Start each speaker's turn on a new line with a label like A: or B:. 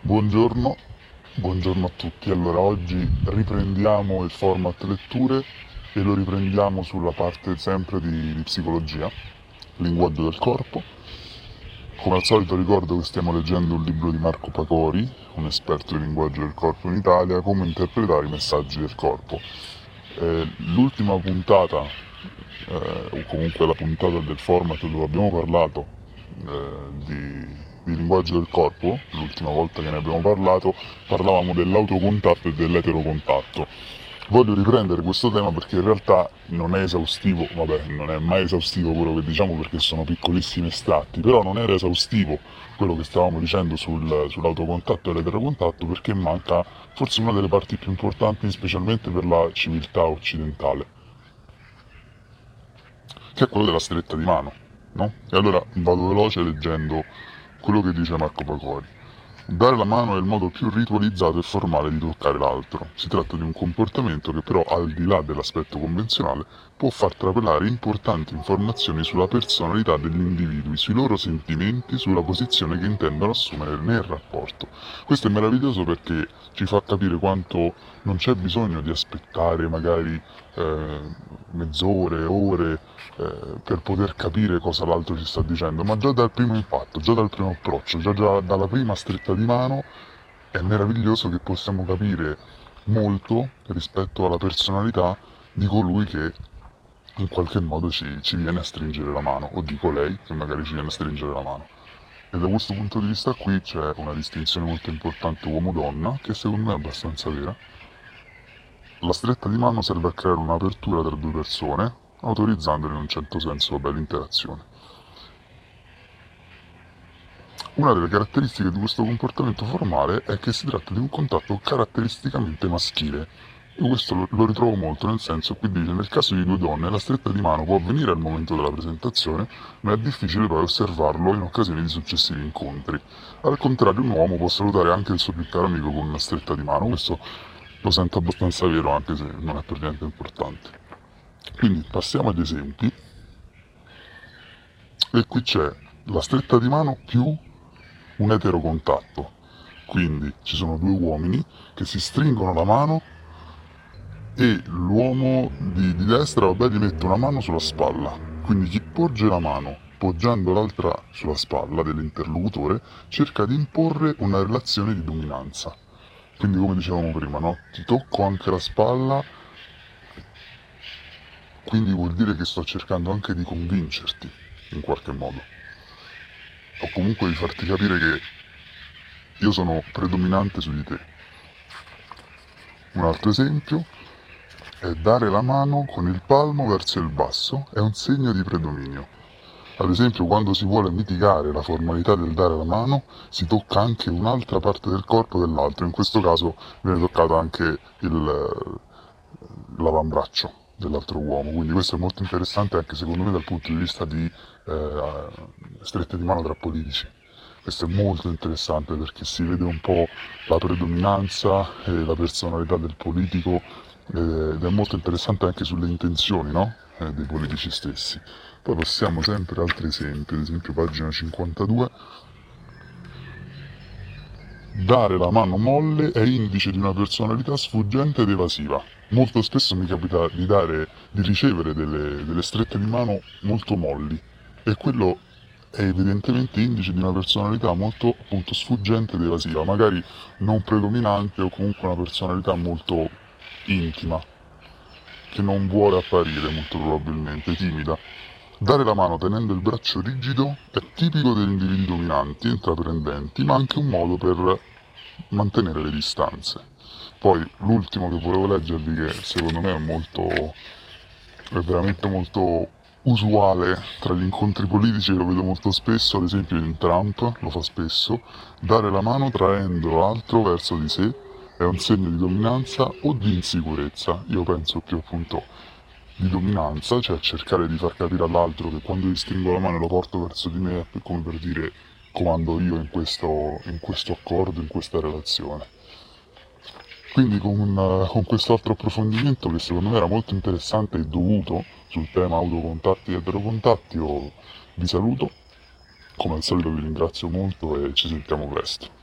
A: Buongiorno, buongiorno a tutti. Allora, oggi riprendiamo il format letture e lo riprendiamo sulla parte sempre di psicologia, linguaggio del corpo. Come al solito ricordo che stiamo leggendo un libro di Marco Pacori, un esperto di linguaggio del corpo in Italia, come interpretare i messaggi del corpo. L'ultima puntata, o comunque la puntata del format dove abbiamo parlato di linguaggio del corpo, l'ultima volta che ne abbiamo parlato, parlavamo dell'autocontatto e dell'eterocontatto. Voglio riprendere questo tema perché in realtà non è esaustivo, vabbè, non è mai esaustivo quello che diciamo perché sono piccolissimi estratti, però non era esaustivo quello che stavamo dicendo sull'autocontatto e l'eterocontatto perché manca forse una delle parti più importanti, specialmente per la civiltà occidentale, che è quello della stretta di mano, no? E allora vado veloce leggendo quello che dice Marco Pacori. Dare la mano è il modo più ritualizzato e formale di toccare l'altro. Si tratta di un comportamento che però, al di là dell'aspetto convenzionale, può far trapelare importanti informazioni sulla personalità degli individui, sui loro sentimenti, sulla posizione che intendono assumere nel rapporto. Questo è meraviglioso perché ci fa capire quanto non c'è bisogno di aspettare magari mezz'ore, ore, per poter capire cosa l'altro ci sta dicendo, ma già dal primo impatto, già dal primo approccio, già dalla prima stretta di mano è meraviglioso che possiamo capire molto rispetto alla personalità di colui che in qualche modo ci viene a stringere la mano, o di colei che magari ci viene a stringere la mano. E da questo punto di vista qui c'è una distinzione molto importante uomo-donna, che secondo me è abbastanza vera. La stretta di mano serve a creare un'apertura tra due persone, autorizzandole in un certo senso l'interazione. Una delle caratteristiche di questo comportamento formale è che si tratta di un contatto caratteristicamente maschile. Io questo lo ritrovo molto, nel senso, qui dice, nel caso di due donne la stretta di mano può avvenire al momento della presentazione, ma è difficile poi osservarlo in occasione di successivi incontri. Al contrario, un uomo può salutare anche il suo più caro amico con una stretta di mano, questo lo sento abbastanza vero, anche se non è per niente importante. Quindi passiamo agli esempi, e qui c'è la stretta di mano più un eterocontatto. Quindi ci sono due uomini che si stringono la mano e l'uomo di destra, vabbè, gli mette una mano sulla spalla. Quindi chi porge la mano, poggiando l'altra sulla spalla dell'interlocutore, cerca di imporre una relazione di dominanza. Quindi come dicevamo prima, no? Ti tocco anche la spalla, quindi vuol dire che sto cercando anche di convincerti, in qualche modo. O comunque di farti capire che io sono predominante su di te. Un altro esempio è dare la mano con il palmo verso il basso, è un segno di predominio. Ad esempio, quando si vuole mitigare la formalità del dare la mano, si tocca anche un'altra parte del corpo dell'altro, in questo caso viene toccato anche l'avambraccio dell'altro uomo, quindi questo è molto interessante anche secondo me dal punto di vista di strette di mano tra politici. Questo è molto interessante perché si vede un po' la predominanza e la personalità del politico ed è molto interessante anche sulle intenzioni, no? Dei politici stessi. Poi passiamo sempre ad altri esempi, ad esempio pagina 52. Dare la mano molle è indice di una personalità sfuggente ed evasiva. Molto spesso mi capita di ricevere delle strette di mano molto molli e quello è evidentemente indice di una personalità molto appunto sfuggente ed evasiva, magari non predominante o comunque una personalità molto intima, che non vuole apparire molto probabilmente, timida. Dare la mano tenendo il braccio rigido è tipico degli individui dominanti e intraprendenti, ma anche un modo per mantenere le distanze. Poi l'ultimo che volevo leggervi, che secondo me è veramente molto usuale tra gli incontri politici, lo vedo molto spesso, ad esempio in Trump lo fa spesso, dare la mano traendo l'altro verso di sé è un segno di dominanza o di insicurezza. Io penso più appunto di dominanza, cioè cercare di far capire all'altro che quando gli stringo la mano e lo porto verso di me è come per dire comando io in questo accordo, in questa relazione. Quindi con questo altro approfondimento che secondo me era molto interessante e dovuto sul tema autocontatti e eterocontatti, io vi saluto, come al solito vi ringrazio molto e ci sentiamo presto.